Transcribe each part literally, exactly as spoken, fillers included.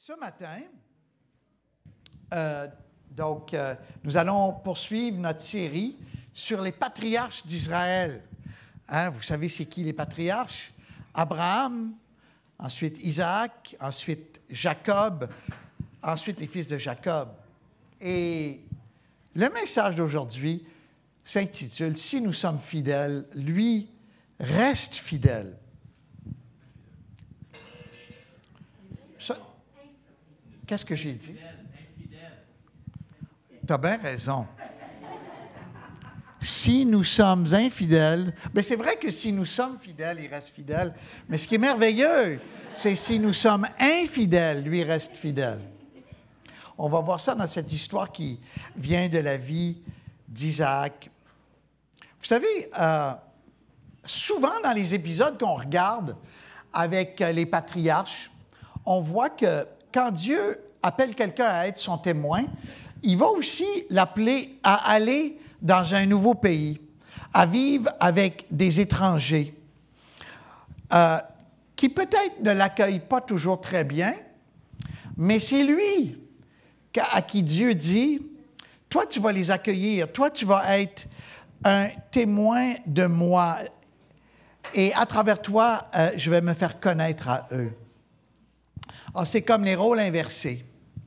Ce matin, euh, donc, euh, nous allons poursuivre notre série sur les patriarches d'Israël. Hein, vous savez, c'est qui les patriarches? Abraham, ensuite Isaac, ensuite Jacob, ensuite les fils de Jacob. Et le message d'aujourd'hui s'intitule « Si nous sommes fidèles, lui reste fidèle ». Ça, qu'est-ce que j'ai dit? Tu as bien raison. Si nous sommes infidèles, bien c'est vrai que si nous sommes fidèles, il reste fidèle, mais ce qui est merveilleux, c'est si nous sommes infidèles, lui reste fidèle. On va voir ça dans cette histoire qui vient de la vie d'Isaac. Vous savez, euh, souvent dans les épisodes qu'on regarde avec les patriarches, on voit que quand Dieu appelle quelqu'un à être son témoin, il va aussi l'appeler à aller dans un nouveau pays, à vivre avec des étrangers euh, qui peut-être ne l'accueillent pas toujours très bien, mais c'est lui à qui Dieu dit, « Toi, tu vas les accueillir, toi, tu vas être un témoin de moi, et à travers toi, euh, je vais me faire connaître à eux. » Alors, c'est comme les rôles inversés.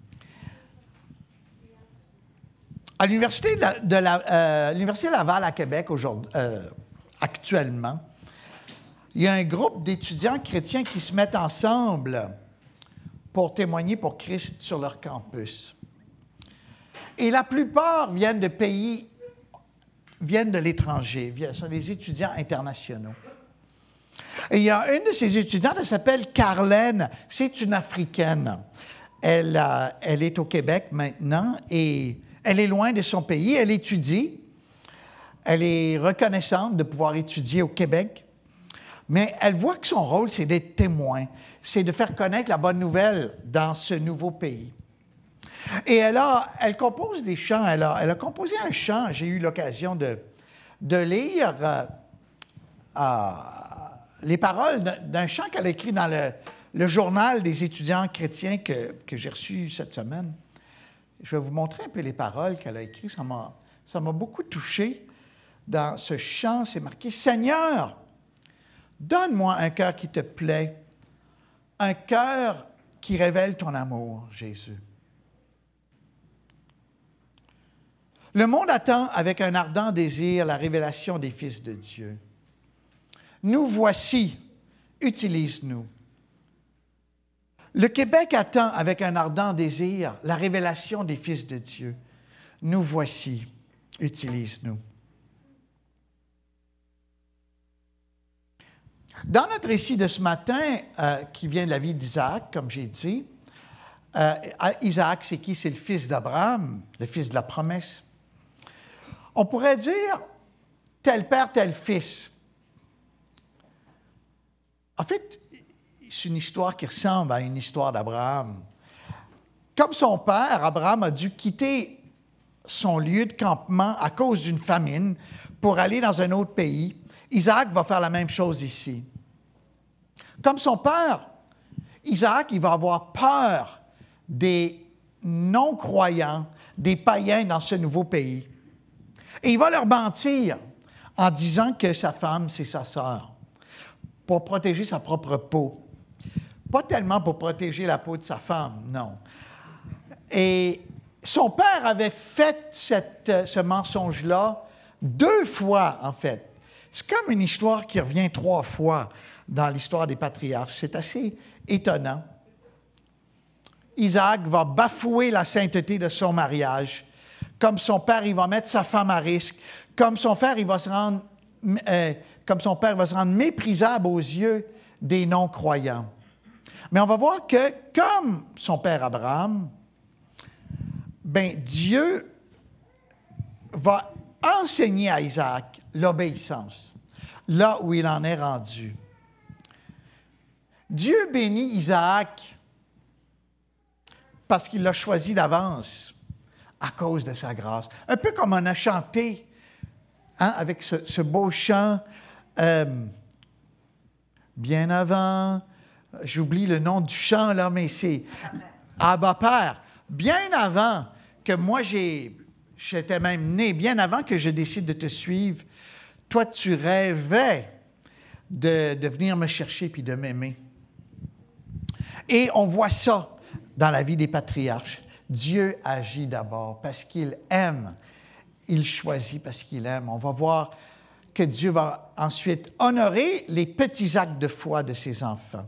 À l'Université de, la, de la, euh, l'Université Laval à Québec, aujourd'hui, euh, actuellement, il y a un groupe d'étudiants chrétiens qui se mettent ensemble pour témoigner pour Christ sur leur campus. Et la plupart viennent de pays, viennent de l'étranger, ce sont des étudiants internationaux. Et il y a une de ces étudiantes, elle s'appelle Carlène, c'est une Africaine. Elle, euh, elle est au Québec maintenant et elle est loin de son pays, elle étudie, elle est reconnaissante de pouvoir étudier au Québec, mais elle voit que son rôle, c'est d'être témoin, c'est de faire connaître la bonne nouvelle dans ce nouveau pays. Et elle, a, elle compose des chants, elle a, elle a composé un chant, j'ai eu l'occasion de, de lire euh, euh, les paroles d'un chant qu'elle a écrit dans le, le journal des étudiants chrétiens que, que j'ai reçu cette semaine. Je vais vous montrer un peu les paroles qu'elle a écrites. Ça m'a, ça m'a beaucoup touché. Dans ce chant, c'est marqué « Seigneur, donne-moi un cœur qui te plaît, un cœur qui révèle ton amour, Jésus. » Le monde attend avec un ardent désir la révélation des fils de Dieu. Nous voici, utilise-nous. Le Québec attend avec un ardent désir la révélation des fils de Dieu. Nous voici, utilise-nous. Dans notre récit de ce matin, euh, qui vient de la vie d'Isaac, comme j'ai dit, euh, Isaac, c'est qui? C'est le fils d'Abraham, le fils de la promesse. On pourrait dire tel père, tel fils. En fait, c'est une histoire qui ressemble à une histoire d'Abraham. Comme son père, Abraham a dû quitter son lieu de campement à cause d'une famine pour aller dans un autre pays. Isaac va faire la même chose ici. Comme son père, Isaac, il va avoir peur des non-croyants, des païens dans ce nouveau pays. Et il va leur mentir en disant que sa femme, c'est sa sœur, pour protéger sa propre peau. Pas tellement pour protéger la peau de sa femme, non. Et son père avait fait cette, ce mensonge-là deux fois, en fait. C'est comme une histoire qui revient trois fois dans l'histoire des patriarches. C'est assez étonnant. Isaac va bafouer la sainteté de son mariage. Comme son père, il va mettre sa femme à risque. Comme son père, il va se rendre, euh, comme son père va se rendre méprisable aux yeux des non-croyants. Mais on va voir que, comme son père Abraham, ben Dieu va enseigner à Isaac l'obéissance, là où il en est rendu. Dieu bénit Isaac parce qu'il l'a choisi d'avance à cause de sa grâce. Un peu comme on a chanté hein, avec ce, ce beau chant euh, « Bien avant ». J'oublie le nom du chant, là, mais c'est Abba Père, bien avant que moi j'ai, j'étais même né, bien avant que je décide de te suivre, toi tu rêvais de, de venir me chercher puis de m'aimer. Et on voit ça dans la vie des patriarches. Dieu agit d'abord parce qu'il aime. Il choisit parce qu'il aime. On va voir que Dieu va ensuite honorer les petits actes de foi de ses enfants.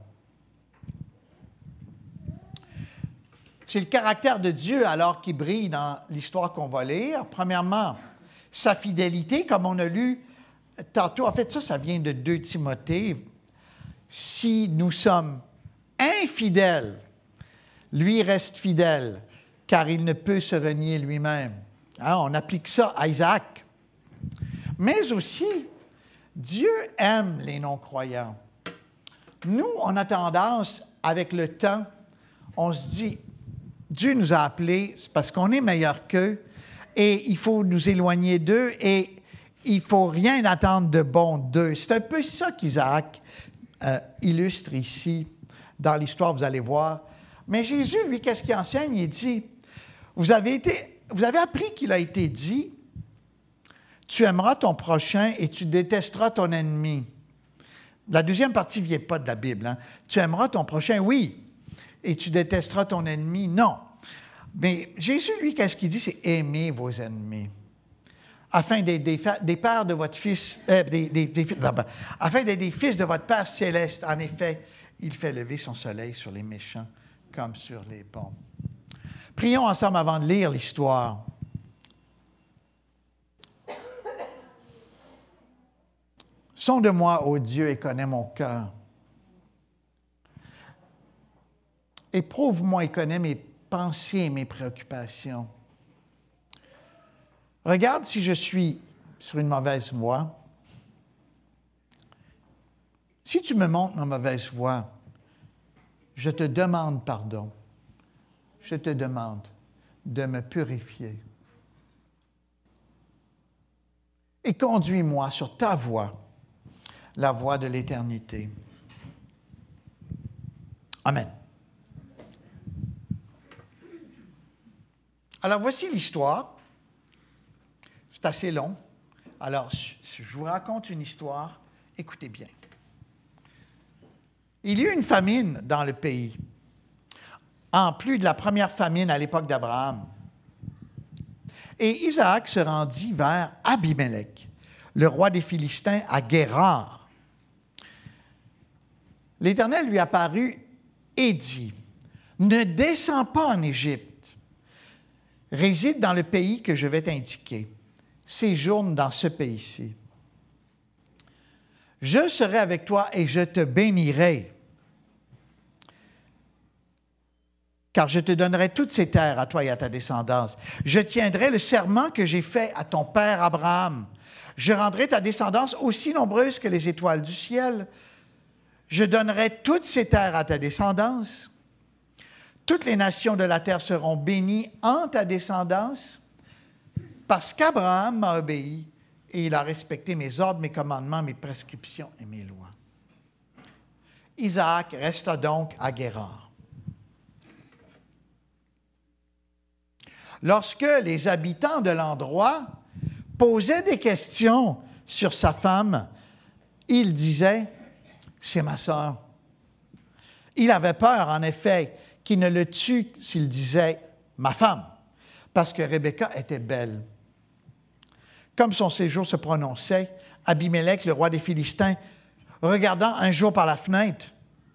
C'est le caractère de Dieu alors qui brille dans l'histoire qu'on va lire. Premièrement, sa fidélité, comme on a lu tantôt. En fait, ça, ça vient de deux Timothée. Si nous sommes infidèles, lui reste fidèle, car il ne peut se renier lui-même. Hein, on applique ça à Isaac. Mais aussi, Dieu aime les non-croyants. Nous, on a tendance, avec le temps, on se dit, Dieu nous a appelés, c'est parce qu'on est meilleur qu'eux, et il faut nous éloigner d'eux, et il ne faut rien attendre de bon d'eux. C'est un peu ça qu'Isaac euh, illustre ici, dans l'histoire, vous allez voir. Mais Jésus, lui, qu'est-ce qu'il enseigne? Il dit, vous avez, été, vous avez appris qu'il a été dit, tu aimeras ton prochain et tu détesteras ton ennemi. La deuxième partie ne vient pas de la Bible. Hein? Tu aimeras ton prochain, oui, et tu détesteras ton ennemi, non. Mais Jésus, lui, qu'est-ce qu'il dit? C'est aimer vos ennemis. Afin d'être des, des pères de votre Fils, euh, des, des, des, afin d'être des fils de votre Père céleste. En effet, il fait lever son soleil sur les méchants comme sur les bons. Prions ensemble avant de lire l'histoire. Sonde-moi, ô Dieu, et connais mon cœur. Éprouve-moi et connais mes pensées et mes préoccupations. Regarde si je suis sur une mauvaise voie. Si tu me montres ma mauvaise voie, je te demande pardon. Je te demande de me purifier. Et conduis-moi sur ta voie, la voie de l'éternité. Amen. Alors, voici l'histoire. C'est assez long. Alors, je vous raconte une histoire. Écoutez bien. Il y eut une famine dans le pays, en plus de la première famine à l'époque d'Abraham. Et Isaac se rendit vers Abimelech, le roi des Philistins, à Guérar. L'Éternel lui apparut et dit, « Ne descends pas en Égypte, réside dans le pays que je vais t'indiquer, séjourne dans ce pays-ci. Je serai avec toi et je te bénirai, car je te donnerai toutes ces terres à toi et à ta descendance. Je tiendrai le serment que j'ai fait à ton père Abraham. Je rendrai ta descendance aussi nombreuse que les étoiles du ciel. Je donnerai toutes ces terres à ta descendance. Toutes les nations de la terre seront bénies en ta descendance, parce qu'Abraham m'a obéi et il a respecté mes ordres, mes commandements, mes prescriptions et mes lois. » Isaac resta donc à Guérar. Lorsque les habitants de l'endroit posaient des questions sur sa femme, il disait, « C'est ma sœur. » Il avait peur, en effet, qu'il ne le tue s'il disait « ma femme », parce que Rebecca était belle. Comme son séjour se prononçait, Abimelech, le roi des Philistins, regardant un jour par la fenêtre,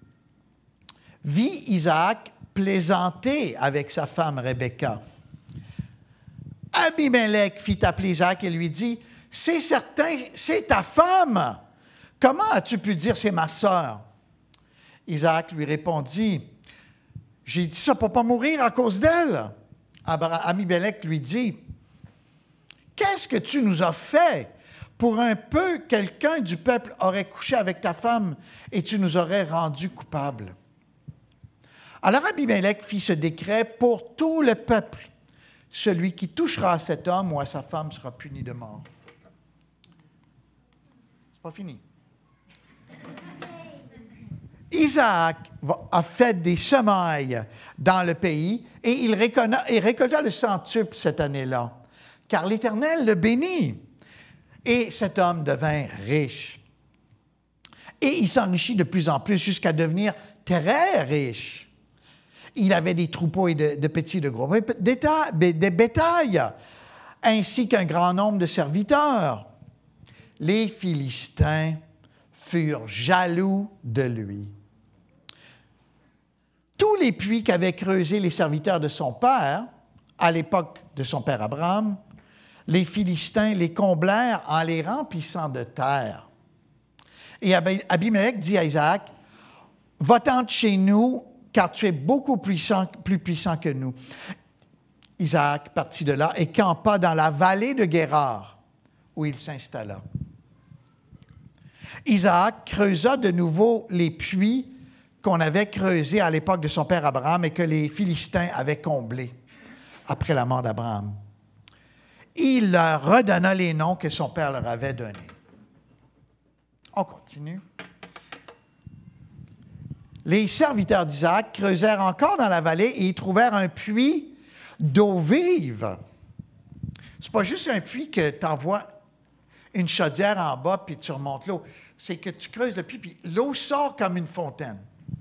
vit Isaac plaisanter avec sa femme Rebecca. Abimelech fit appeler Isaac et lui dit, « C'est certain, c'est ta femme. Comment as-tu pu dire, c'est ma sœur? » Isaac lui répondit, « J'ai dit ça pour ne pas mourir à cause d'elle. » Abimelech lui dit, « Qu'est-ce que tu nous as fait? Pour un peu, quelqu'un du peuple aurait couché avec ta femme et tu nous aurais rendus coupables. » Alors Abimelech fit ce décret pour tout le peuple. Celui qui touchera à cet homme ou à sa femme sera puni de mort. C'est pas fini. Isaac a fait des semailles dans le pays et il récolta le centuple cette année-là, car l'Éternel le bénit. Et cet homme devint riche. Et il s'enrichit de plus en plus jusqu'à devenir très riche. Il avait des troupeaux et de, de petits et de gros détails, des bétails, ainsi qu'un grand nombre de serviteurs. Les Philistins furent jaloux de lui. Tous les puits qu'avaient creusés les serviteurs de son père, à l'époque de son père Abraham, les Philistins les comblèrent en les remplissant de terre. Et Abimelech dit à Isaac, « Va-t'en de chez nous, car tu es beaucoup puissant, plus puissant que nous. » Isaac partit de là et campa dans la vallée de Guérar, où il s'installa. Isaac creusa de nouveau les puits qu'on avait creusés à l'époque de son père Abraham et que les Philistins avaient comblés après la mort d'Abraham. Il leur redonna les noms que son père leur avait donnés. On continue. Les serviteurs d'Isaac creusèrent encore dans la vallée et y trouvèrent un puits d'eau vive. C'est pas juste un puits que tu envoies une chaudière en bas puis tu remontes l'eau. C'est que tu creuses le puits puis l'eau sort comme une fontaine.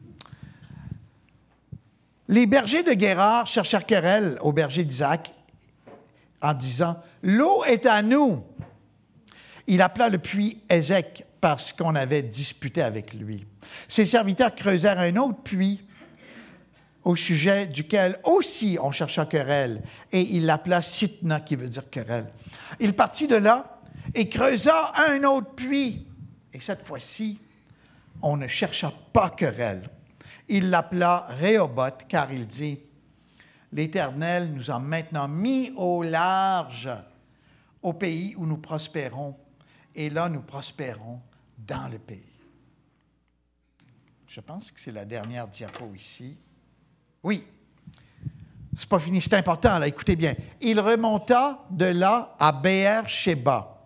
Les bergers de Guérar cherchèrent querelle aux bergers d'Isaac en disant « L'eau est à nous ». Il appela le puits Ézek parce qu'on avait disputé avec lui. Ses serviteurs creusèrent un autre puits au sujet duquel aussi on chercha querelle, et il l'appela Sitna, qui veut dire querelle. Il partit de là et creusa un autre puits, et cette fois-ci, on ne chercha pas querelle. Il l'appela Rehoboth, car il dit « L'Éternel nous a maintenant mis au large au pays où nous prospérons, et là nous prospérons dans le pays. » Je pense que c'est la dernière diapo ici. Oui, c'est pas fini, c'est important, là, écoutez bien. Il remonta de là à Béer-Shéba.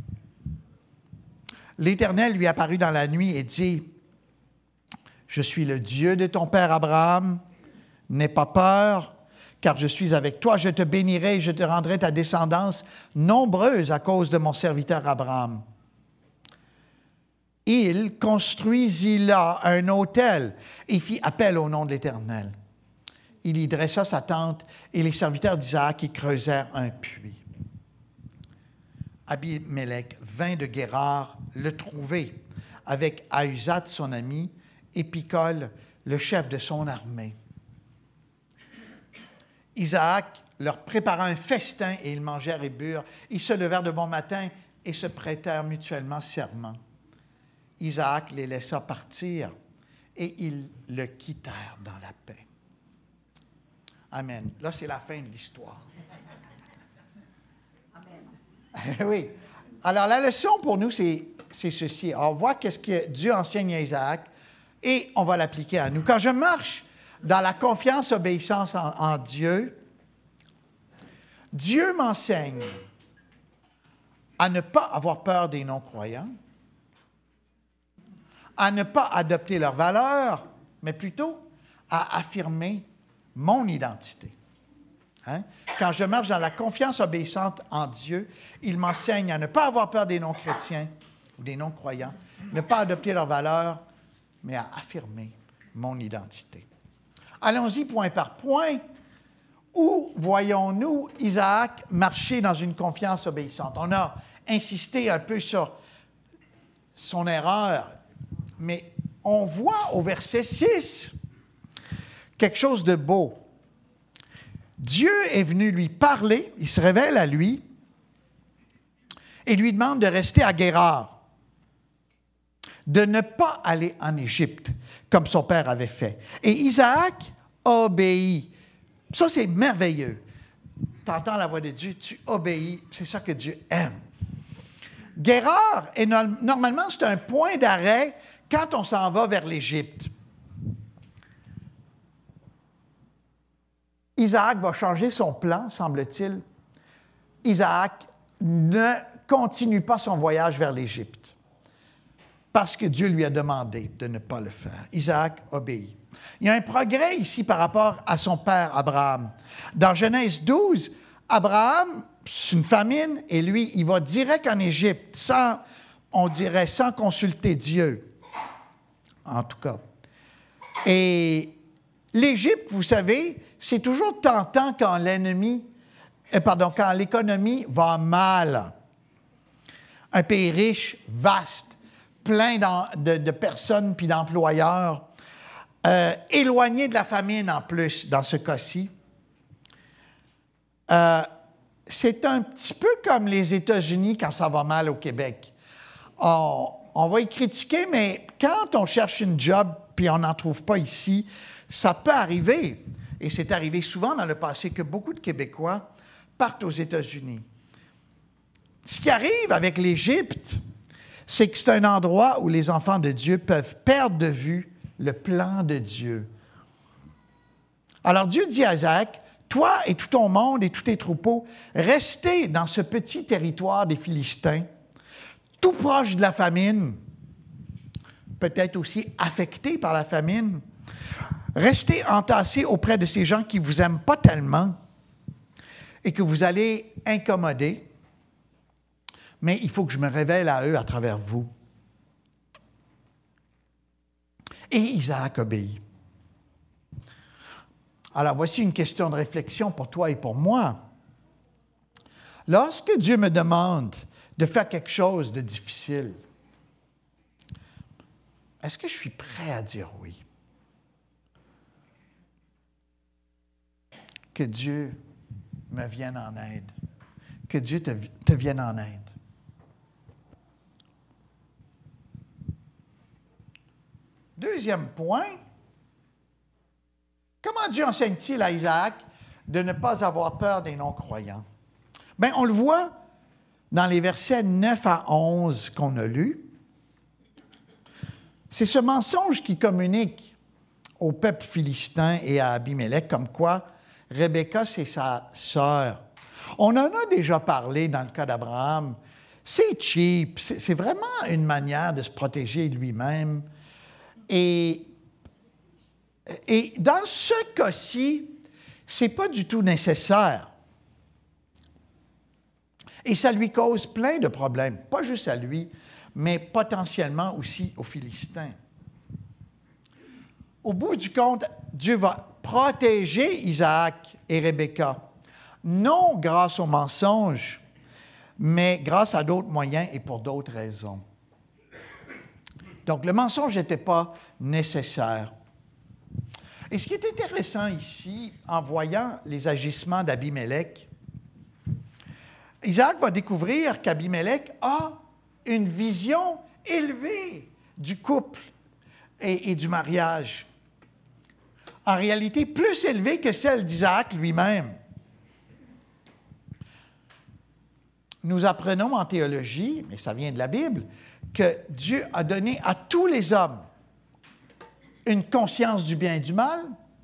L'Éternel lui apparut dans la nuit et dit, « Je suis le Dieu de ton père Abraham, n'aie pas peur, car je suis avec toi, je te bénirai et je te rendrai ta descendance nombreuse à cause de mon serviteur Abraham. » Il construisit là un autel et fit appel au nom de l'Éternel. Il y dressa sa tente et les serviteurs d'Isaac y creusèrent un puits. Abimelech vint de Guérar le trouver avec Ahuzat, son ami, et Picol, le chef de son armée. Isaac leur prépara un festin et ils mangèrent et burent. Ils se levèrent de bon matin et se prêtèrent mutuellement serment. Isaac les laissa partir et ils le quittèrent dans la paix. Amen. Là, c'est la fin de l'histoire. Amen. Oui. Alors, la leçon pour nous, c'est, c'est ceci. On voit qu'est-ce que Dieu enseigne à Isaac et on va l'appliquer à nous. Quand je marche dans la confiance, obéissance en, en Dieu, Dieu m'enseigne à ne pas avoir peur des non-croyants, à ne pas adopter leurs valeurs, mais plutôt à affirmer mon identité. Hein? Quand je marche dans la confiance obéissante en Dieu, il m'enseigne à ne pas avoir peur des non-chrétiens ou des non-croyants, ne pas adopter leurs valeurs, mais à affirmer mon identité. Allons-y point par point. Où voyons-nous Isaac marcher dans une confiance obéissante? On a insisté un peu sur son erreur, mais on voit au verset six quelque chose de beau. Dieu est venu lui parler, il se révèle à lui et lui demande de rester à Guérar, de ne pas aller en Égypte comme son père avait fait. Et Isaac obéit. Ça, c'est merveilleux. Tu entends la voix de Dieu, tu obéis, c'est ça que Dieu aime. Guérar, est no- normalement, c'est un point d'arrêt quand on s'en va vers l'Égypte. Isaac va changer son plan, semble-t-il. Isaac ne continue pas son voyage vers l'Égypte. parce que Dieu lui a demandé de ne pas le faire. Isaac obéit. Il y a un progrès ici par rapport à son père Abraham. Dans Genèse douze, Abraham, c'est une famine, et lui, il va direct en Égypte, sans, on dirait, sans consulter Dieu, en tout cas. Et l'Égypte, vous savez, c'est toujours tentant quand l'ennemi, euh, pardon, quand l'économie va mal. Un pays riche, vaste, plein de, de personnes puis d'employeurs, euh, éloigné de la famine en plus, dans ce cas-ci. Euh, c'est un petit peu comme les États-Unis quand ça va mal au Québec. On, on va y critiquer, mais quand on cherche une job puis on n'en trouve pas ici, ça peut arriver. Et c'est arrivé souvent dans le passé que beaucoup de Québécois partent aux États-Unis. Ce qui arrive avec l'Égypte, c'est que c'est un endroit où les enfants de Dieu peuvent perdre de vue le plan de Dieu. Alors Dieu dit à Isaac, toi et tout ton monde et tous tes troupeaux, restez dans ce petit territoire des Philistins, tout proche de la famine, peut-être aussi affectés par la famine. Restez entassés auprès de ces gens qui ne vous aiment pas tellement et que vous allez incommoder. Mais il faut que je me révèle à eux à travers vous. Et Isaac obéit. Alors, voici une question de réflexion pour toi et pour moi. Lorsque Dieu me demande de faire quelque chose de difficile, est-ce que je suis prêt à dire oui? Que Dieu me vienne en aide. Que Dieu te, te vienne en aide. Deuxième point, comment Dieu enseigne-t-il à Isaac de ne pas avoir peur des non-croyants? Bien, on le voit dans les versets neuf à onze qu'on a lus. C'est ce mensonge qui communique au peuple philistin et à Abimelech, comme quoi Rebecca, c'est sa sœur. On en a déjà parlé dans le cas d'Abraham. C'est cheap, c'est, c'est vraiment une manière de se protéger lui-même. Et, et dans ce cas-ci, ce n'est pas du tout nécessaire. Et ça lui cause plein de problèmes, pas juste à lui, mais potentiellement aussi aux Philistins. Au bout du compte, Dieu va protéger Isaac et Rebecca, non grâce au mensonge, mais grâce à d'autres moyens et pour d'autres raisons. Donc, le mensonge n'était pas nécessaire. Et ce qui est intéressant ici, en voyant les agissements d'Abimelech, Isaac va découvrir qu'Abimelech a une vision élevée du couple et, et du mariage. En réalité, plus élevée que celle d'Isaac lui-même. Nous apprenons en théologie, mais ça vient de la Bible, que Dieu a donné à tous les hommes une conscience du bien et du mal.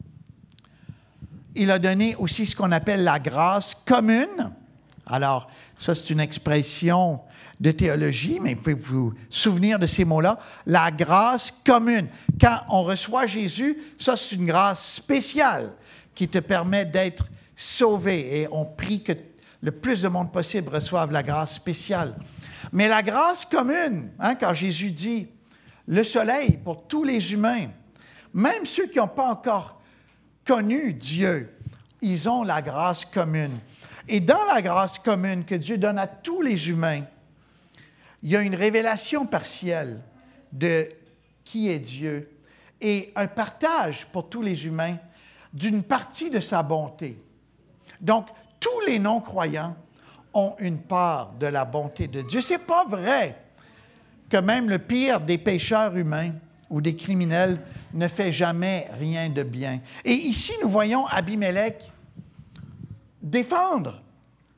Il a donné aussi ce qu'on appelle la grâce commune. Alors, ça, c'est une expression de théologie, mais vous pouvez vous souvenir de ces mots-là. La grâce commune. Quand on reçoit Jésus, ça, c'est une grâce spéciale qui te permet d'être sauvé. Et on prie que le plus de monde possible reçoive la grâce spéciale. Mais la grâce commune, hein, quand Jésus dit le soleil pour tous les humains, même ceux qui n'ont pas encore connu Dieu, ils ont la grâce commune. Et dans la grâce commune que Dieu donne à tous les humains, il y a une révélation partielle de qui est Dieu et un partage pour tous les humains d'une partie de sa bonté. Donc, tous les non-croyants ont une part de la bonté de Dieu. Ce n'est pas vrai que même le pire des pécheurs humains ou des criminels ne fait jamais rien de bien. Et ici, nous voyons Abimelech défendre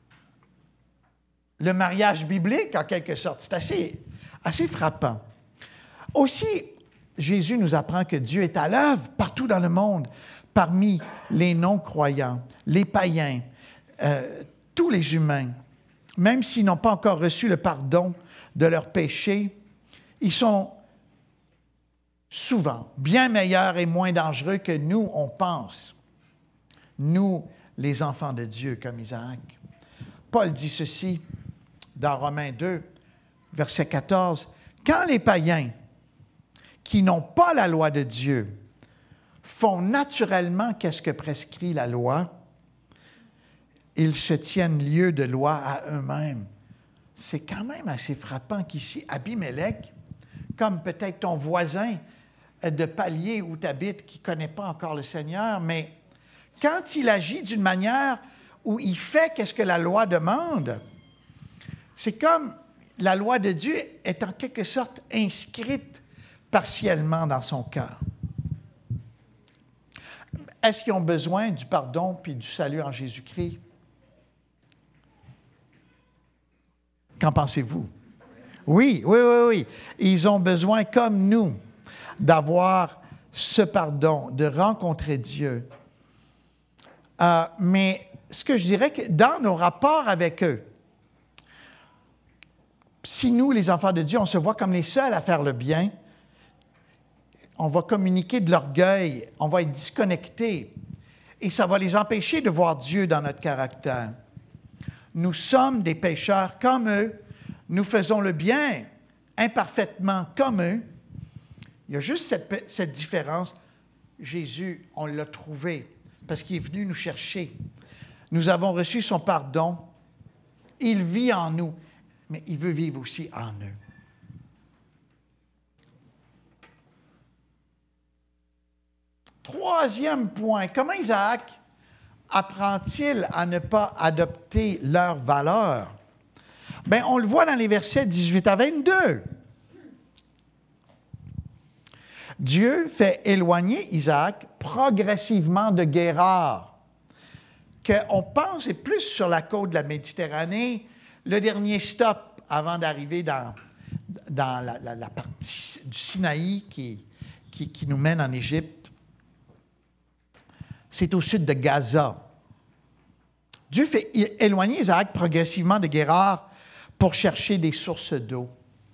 le mariage biblique, en quelque sorte. C'est assez, assez frappant. Aussi, Jésus nous apprend que Dieu est à l'œuvre partout dans le monde, parmi les non-croyants, les païens, euh, tous les humains. Même s'ils n'ont pas encore reçu le pardon de leurs péchés, ils sont souvent bien meilleur et moins dangereux que nous, on pense. Nous, les enfants de Dieu, comme Isaac. Paul dit ceci dans Romains deux, verset quatorze. « Quand les païens qui n'ont pas la loi de Dieu font naturellement qu'est-ce que prescrit la loi, ils se tiennent lieu de loi à eux-mêmes. » C'est quand même assez frappant qu'ici, Abimélec, comme peut-être ton voisin de palier où tu habites qui ne connaît pas encore le Seigneur, mais quand il agit d'une manière où il fait qu'est-ce que la loi demande, c'est comme la loi de Dieu est en quelque sorte inscrite partiellement dans son cœur. Est-ce qu'ils ont besoin du pardon puis du salut en Jésus-Christ? Qu'en pensez-vous? Oui, oui, oui, oui. Ils ont besoin, comme nous, d'avoir ce pardon, de rencontrer Dieu. Euh, mais ce que je dirais que dans nos rapports avec eux, si nous, les enfants de Dieu, on se voit comme les seuls à faire le bien, on va communiquer de l'orgueil, on va être disconnectés et ça va les empêcher de voir Dieu dans notre caractère. Nous sommes des pécheurs comme eux, nous faisons le bien imparfaitement comme eux. Il y a juste cette, cette différence. Jésus, on l'a trouvé parce qu'il est venu nous chercher. Nous avons reçu son pardon. Il vit en nous, mais il veut vivre aussi en eux. Troisième point, comment Isaac apprend-il à ne pas adopter leurs valeurs? Bien, on le voit dans les versets dix-huit à vingt-deux. Dieu fait éloigner Isaac progressivement de Guérar, qu'on pense est plus sur la côte de la Méditerranée, le dernier stop avant d'arriver dans, dans la, la, la partie du Sinaï qui, qui, qui nous mène en Égypte. C'est au sud de Gaza. Dieu fait éloigner Isaac progressivement de Guérar pour chercher des sources d'eau.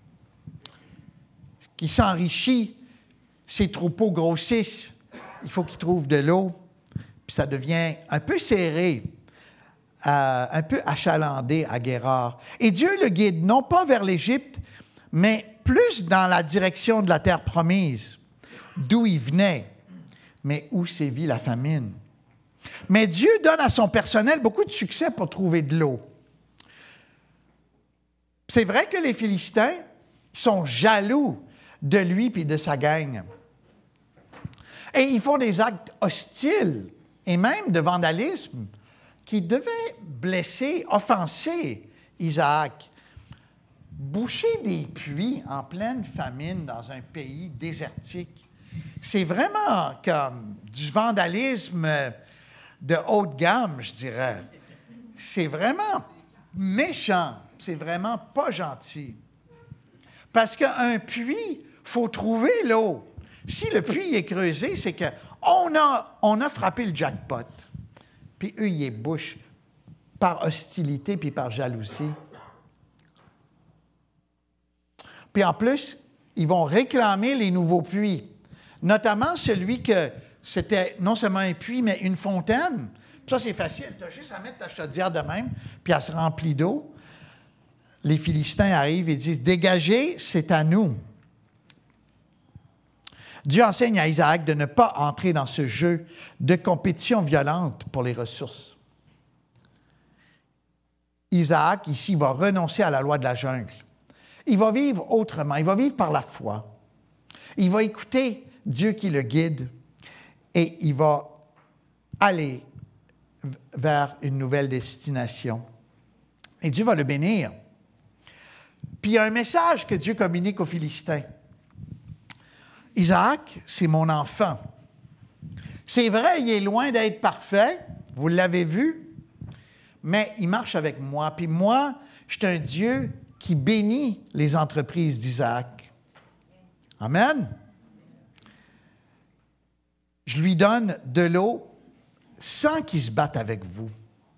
Qui s'enrichit, ses troupeaux grossissent, il faut qu'il trouve de l'eau, puis ça devient un peu serré, euh, un peu achalandé à Guérar. Et Dieu le guide non pas vers l'Égypte, mais plus dans la direction de la terre promise, d'où il venait, mais où sévit la famine. Mais Dieu donne à son personnel beaucoup de succès pour trouver de l'eau. C'est vrai que les Philistins sont jaloux de lui et de sa gang. Et ils font des actes hostiles et même de vandalisme qui devaient blesser, offenser Isaac. Boucher des puits en pleine famine dans un pays désertique, c'est vraiment comme du vandalisme de haute gamme, je dirais. C'est vraiment méchant, c'est vraiment pas gentil. Parce qu'un puits, il faut trouver l'eau. Si le puits est creusé, c'est qu'on a, on a frappé le jackpot. Puis eux, ils ébouchent par hostilité puis par jalousie. Puis en plus, ils vont réclamer les nouveaux puits, notamment celui que c'était non seulement un puits, mais une fontaine. Puis ça, c'est facile. Tu as juste à mettre ta chaudière de même, puis elle se remplit d'eau. Les Philistins arrivent et disent « Dégagez, c'est à nous ». Dieu enseigne à Isaac de ne pas entrer dans ce jeu de compétition violente pour les ressources. Isaac, ici, va renoncer à la loi de la jungle. Il va vivre autrement, il va vivre par la foi. Il va écouter Dieu qui le guide et il va aller vers une nouvelle destination. Et Dieu va le bénir. Puis il y a un message que Dieu communique aux Philistins. Isaac, c'est mon enfant. C'est vrai, il est loin d'être parfait, vous l'avez vu, mais il marche avec moi. Puis moi, je suis un Dieu qui bénit les entreprises d'Isaac. Amen. Je lui donne de l'eau sans qu'il se batte avec vous.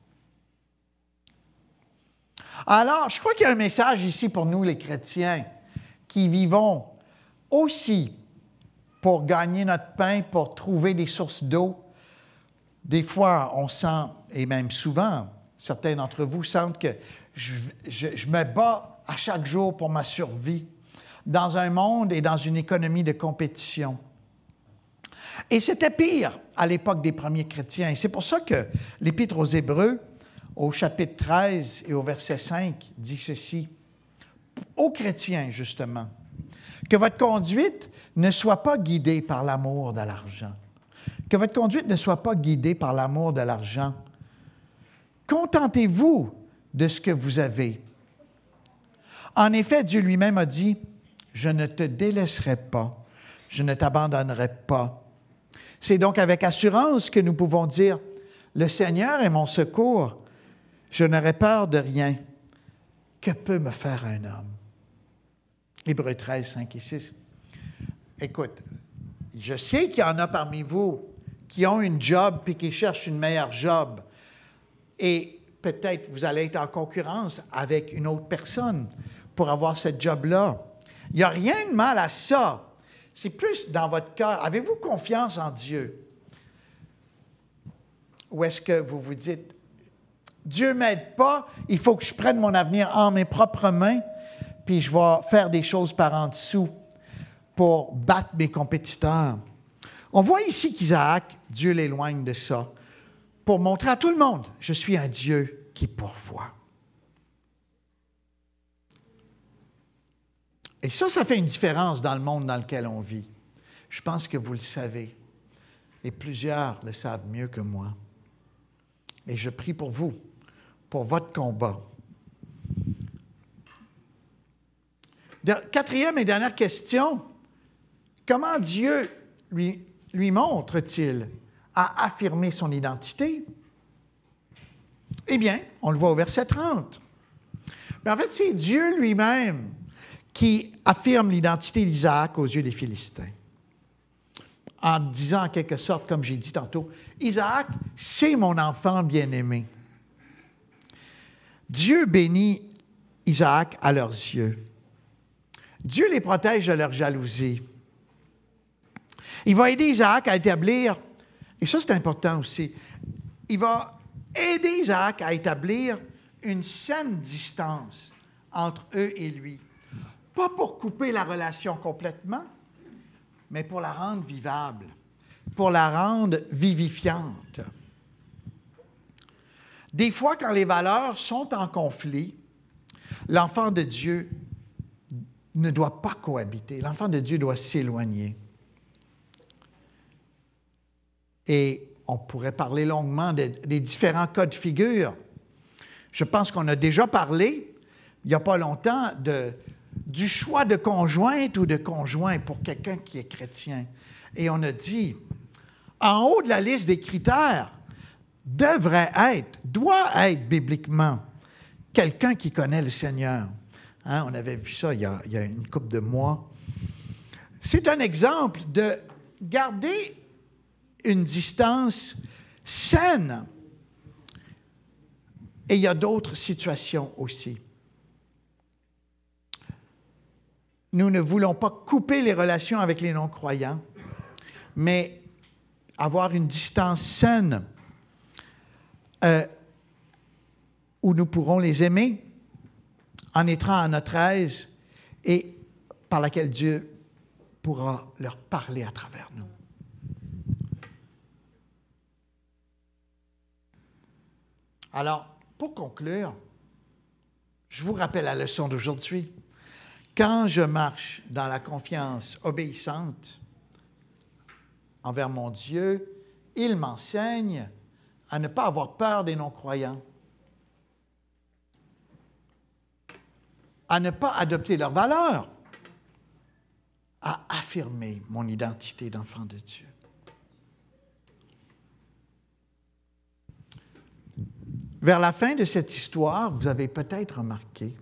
Alors, je crois qu'il y a un message ici pour nous, les chrétiens, qui vivons aussi pour gagner notre pain, pour trouver des sources d'eau. Des fois, on sent, et même souvent, certains d'entre vous sentent que je, je, je me bats à chaque jour pour ma survie dans un monde et dans une économie de compétition. Et c'était pire à l'époque des premiers chrétiens. Et c'est pour ça que l'Épître aux Hébreux, au chapitre treize et au verset cinq, dit ceci. Aux chrétiens, justement, que votre conduite ne soit pas guidée par l'amour de l'argent. Que votre conduite ne soit pas guidée par l'amour de l'argent. Contentez-vous de ce que vous avez. En effet, Dieu lui-même a dit, « Je ne te délaisserai pas, je ne t'abandonnerai pas. » C'est donc avec assurance que nous pouvons dire, « Le Seigneur est mon secours, je n'aurai peur de rien. Que peut me faire un homme? » Hébreux treize, cinq et six. Écoute, je sais qu'il y en a parmi vous qui ont une job et qui cherchent une meilleure job. Et peut-être vous allez être en concurrence avec une autre personne pour avoir cette job-là. Il n'y a rien de mal à ça. C'est plus dans votre cœur. Avez-vous confiance en Dieu? Ou est-ce que vous vous dites, Dieu ne m'aide pas, il faut que je prenne mon avenir en mes propres mains, puis je vais faire des choses par en dessous pour battre mes compétiteurs. On voit ici qu'Isaac, Dieu l'éloigne de ça, pour montrer à tout le monde, je suis un Dieu qui pourvoit. Et ça, ça fait une différence dans le monde dans lequel on vit. Je pense que vous le savez. Et plusieurs le savent mieux que moi. Et je prie pour vous, pour votre combat. Quatrième et dernière question. Comment Dieu lui, lui montre-t-il à affirmer son identité? Eh bien, on le voit au verset trente. Mais en fait, c'est Dieu lui-même qui affirme l'identité d'Isaac aux yeux des Philistins. En disant en quelque sorte, comme j'ai dit tantôt, Isaac, c'est mon enfant bien-aimé. Dieu bénit Isaac à leurs yeux. Dieu les protège de leur jalousie. Il va aider Isaac à établir, et ça c'est important aussi, il va aider Isaac à établir une saine distance entre eux et lui. Pas pour couper la relation complètement, mais pour la rendre vivable, pour la rendre vivifiante. Des fois, quand les valeurs sont en conflit, l'enfant de Dieu ne doit pas cohabiter. L'enfant de Dieu doit s'éloigner. Et on pourrait parler longuement de, des différents cas de figure. Je pense qu'on a déjà parlé, il n'y a pas longtemps, de, du choix de conjointe ou de conjoint pour quelqu'un qui est chrétien. Et on a dit, en haut de la liste des critères, devrait être, doit être bibliquement, quelqu'un qui connaît le Seigneur. Hein, on avait vu ça il y a, il y a une couple de mois. C'est un exemple de garder une distance saine. Et il y a d'autres situations aussi. Nous ne voulons pas couper les relations avec les non-croyants, mais avoir une distance saine euh, où nous pourrons les aimer en étant à notre aise et par laquelle Dieu pourra leur parler à travers nous. Alors, pour conclure, je vous rappelle la leçon d'aujourd'hui. Quand je marche dans la confiance obéissante envers mon Dieu, il m'enseigne à ne pas avoir peur des non-croyants, à ne pas adopter leurs valeurs, à affirmer mon identité d'enfant de Dieu. Vers la fin de cette histoire, vous avez peut-être remarqué,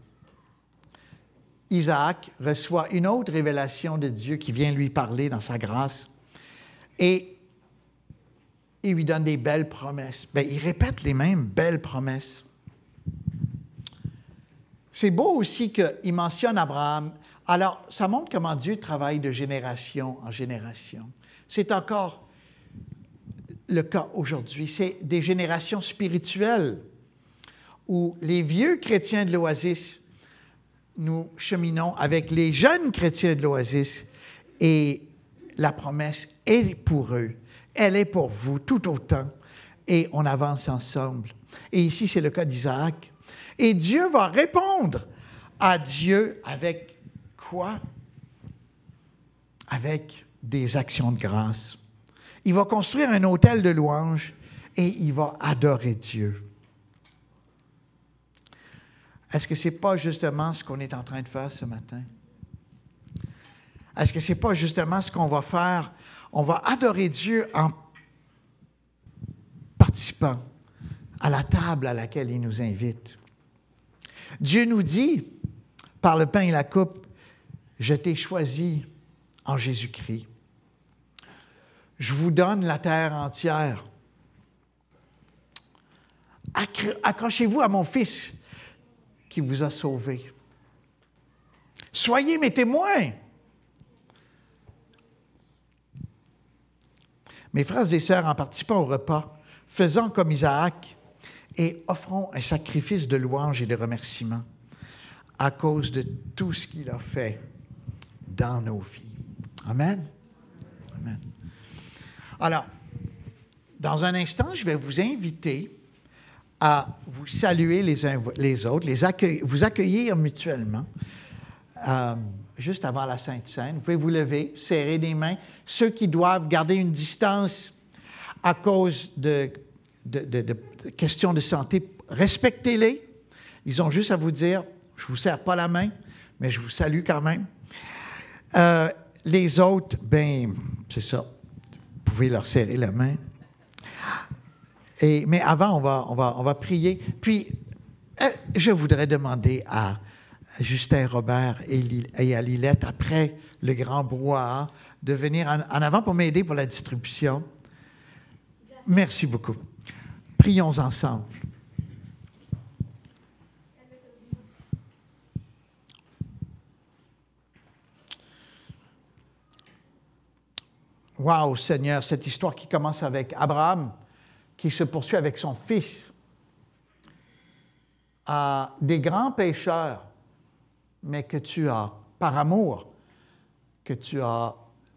Isaac reçoit une autre révélation de Dieu qui vient lui parler dans sa grâce et il lui donne des belles promesses. Bien, il répète les mêmes belles promesses. C'est beau aussi qu'il mentionne Abraham Alors, ça montre comment Dieu travaille de génération en génération. C'est encore le cas aujourd'hui. C'est des générations spirituelles où les vieux chrétiens de l'Oasis, nous cheminons avec les jeunes chrétiens de l'Oasis et la promesse est pour eux. Elle est pour vous tout autant et on avance ensemble. Et ici, c'est le cas d'Isaac. Et Dieu va répondre à Dieu avec quoi? Avec des actions de grâce. Il va construire un autel de louange et il va adorer Dieu. Est-ce que ce n'est pas justement ce qu'on est en train de faire ce matin? Est-ce que ce n'est pas justement ce qu'on va faire? On va adorer Dieu en participant à la table à laquelle il nous invite. Dieu nous dit, par le pain et la coupe, « Je t'ai choisi en Jésus-Christ. Je vous donne la terre entière. Accrochez-vous à mon Fils qui vous a sauvé. Soyez mes témoins. » Mes frères et sœurs, en participant au repas, faisons comme Isaac et offrons un sacrifice de louange et de remerciement à cause de tout ce qu'il a fait dans nos vies. Amen. Amen. Alors, dans un instant, je vais vous inviter à vous saluer les uns les autres, les accueillir, vous accueillir mutuellement, euh, juste avant la Sainte Seine. Vous pouvez vous lever, serrer des mains. Ceux qui doivent garder une distance à cause de, de, de, de questions de santé, respectez-les. Ils ont juste à vous dire, je ne vous serre pas la main, mais je vous salue quand même. Euh, les autres, ben, c'est ça. Vous pouvez leur serrer la main. Et, mais avant, on va, on va, on va prier. Puis, euh, je voudrais demander à Justin Robert et, et à Lilette, après le grand brouhaha, de venir en, en avant pour m'aider pour la distribution. Merci beaucoup. Prions ensemble. Wow, Seigneur, cette histoire qui commence avec Abraham, qui se poursuit avec son fils, à des grands pécheurs, mais que tu as, par amour, que tu as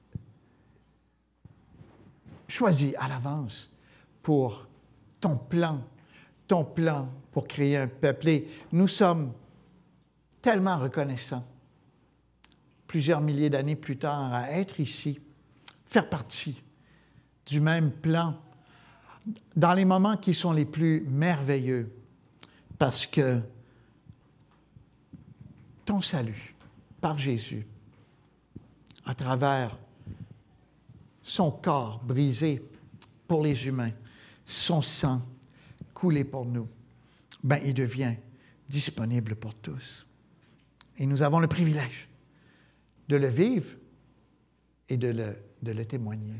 choisi à l'avance pour ton plan, ton plan pour créer un peuple. Et nous sommes tellement reconnaissants, plusieurs milliers d'années plus tard, à être ici, faire partie du même plan, dans les moments qui sont les plus merveilleux, parce que ton salut, par Jésus, à travers son corps brisé pour les humains, son sang coulé pour nous, ben, il devient disponible pour tous. Et nous avons le privilège de le vivre et de le, de le témoigner.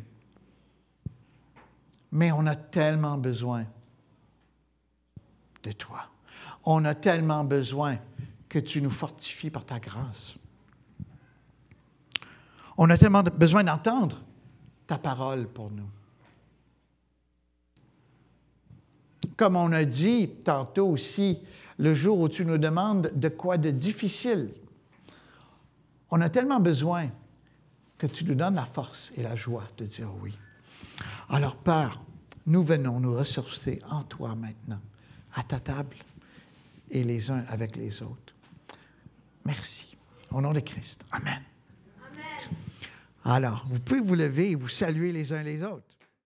Mais on a tellement besoin de toi. On a tellement besoin que tu nous fortifies par ta grâce. On a tellement besoin d'entendre ta parole pour nous. Comme on a dit tantôt aussi, le jour où tu nous demandes de quoi de difficile, on a tellement besoin que tu nous donnes la force et la joie de dire oui. Alors, Père, nous venons nous ressourcer en toi maintenant, à ta table et les uns avec les autres. Merci. Au nom de Christ. Amen. Amen. Alors, vous pouvez vous lever et vous saluer les uns les autres.